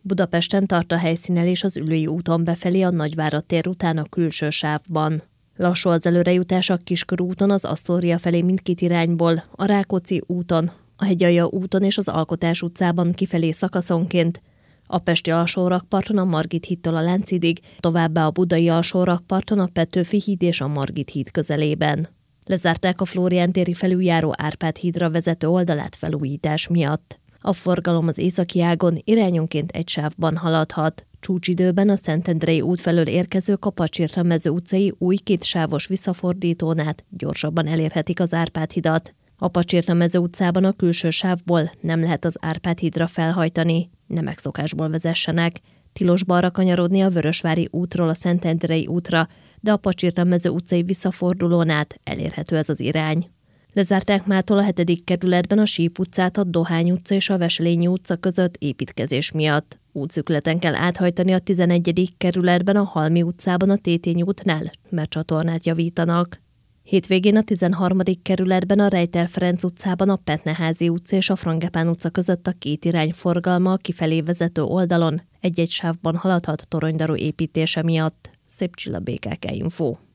Budapesten tart a helyszínelés az Üllői úton befelé a Nagyvárad tér után a külső sávban. Lassú az előrejutás a Kiskörúton az Asztória felé mindkét irányból, a Rákóczi úton, a Hegyalja úton és az Alkotás utcában kifelé szakaszonként, a pesti alsórakparton a Margit hídtól a Lánchidig, továbbá a budai alsórakparton a Petőfi híd és a Margit híd közelében. Lezárták a Flórián téri felüljáró Árpád hídra vezető oldalát felújítás miatt. A forgalom az északi ágon irányonként egy sávban haladhat. Csúcsidőben a Szentendrei út felől érkezők a Pacsirta-mező utcai új kétsávos visszafordítón át gyorsabban elérhetik az Árpád hidat. A Pacsirta-mező utcában a külső sávból nem lehet az Árpád hídra felhajtani, ne megszokásból vezessenek. Tilos balra kanyarodni a Vörösvári útról a Szentendrei útra, de a Pacsirta-mező utcai visszafordulón át elérhető ez az irány. Lezárták mától a 7. kerületben a Síp utcát a Dohány utca és a Veselényi utca között építkezés miatt. Útszűkületen kell áthajtani a 11. kerületben a Halmi utcában a Tétény útnál, mert csatornát javítanak. Hétvégén a 13. kerületben a Rejter Ferenc utcában a Petneházi utca és a Frangepán utca között a két irány forgalma a kifelé vezető oldalon egy-egy sávban haladhat toronydaru építése miatt. Szép Csilla, BKK Info.